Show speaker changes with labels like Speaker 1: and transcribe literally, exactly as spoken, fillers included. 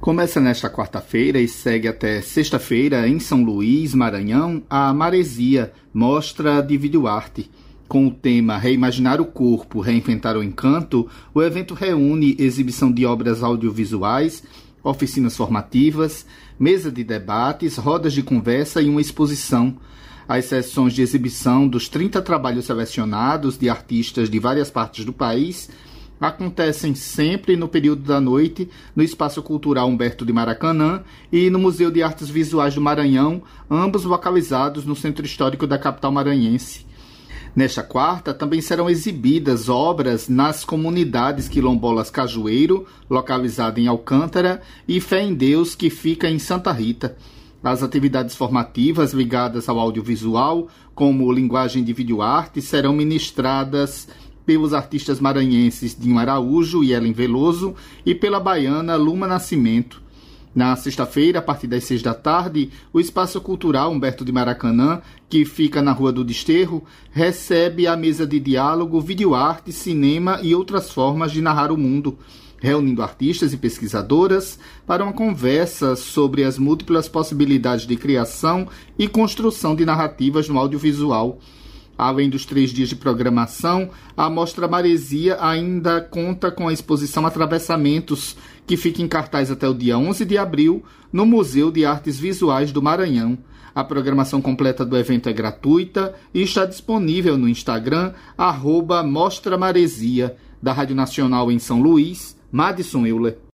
Speaker 1: Começa nesta quarta-feira e segue até sexta-feira em São Luís, Maranhão, a Maresia, mostra de videoarte. Com o tema Reimaginar o Corpo, Reinventar o Encanto, o evento reúne exibição de obras audiovisuais, oficinas formativas, mesa de debates, rodas de conversa e uma exposição. As sessões de exibição dos trinta trabalhos selecionados de artistas de várias partes do país acontecem sempre no período da noite no Espaço Cultural Humberto de Maracanã e no Museu de Artes Visuais do Maranhão, ambos localizados no Centro Histórico da capital maranhense. Nesta quarta, também serão exibidas obras nas comunidades quilombolas Cajueiro, localizada em Alcântara, e Fé em Deus, que fica em Santa Rita. As atividades formativas ligadas ao audiovisual, como linguagem de videoarte, serão ministradas pelos artistas maranhenses Dinho Araújo e Ellen Veloso e pela baiana Luma Nascimento. Na sexta-feira, a partir das seis da tarde, o Espaço Cultural Humberto de Maracanã, que fica na Rua do Desterro, recebe a mesa de diálogo, videoarte, cinema e outras formas de narrar o mundo, reunindo artistas e pesquisadoras para uma conversa sobre as múltiplas possibilidades de criação e construção de narrativas no audiovisual. Além dos três dias de programação, a Mostra Maresia ainda conta com a exposição Atravessamentos, que fica em cartaz até o dia onze de abril, no Museu de Artes Visuais do Maranhão. A programação completa do evento é gratuita e está disponível no Instagram, arroba Mostra Maresia, da Rádio Nacional em São Luís, Madison Euler.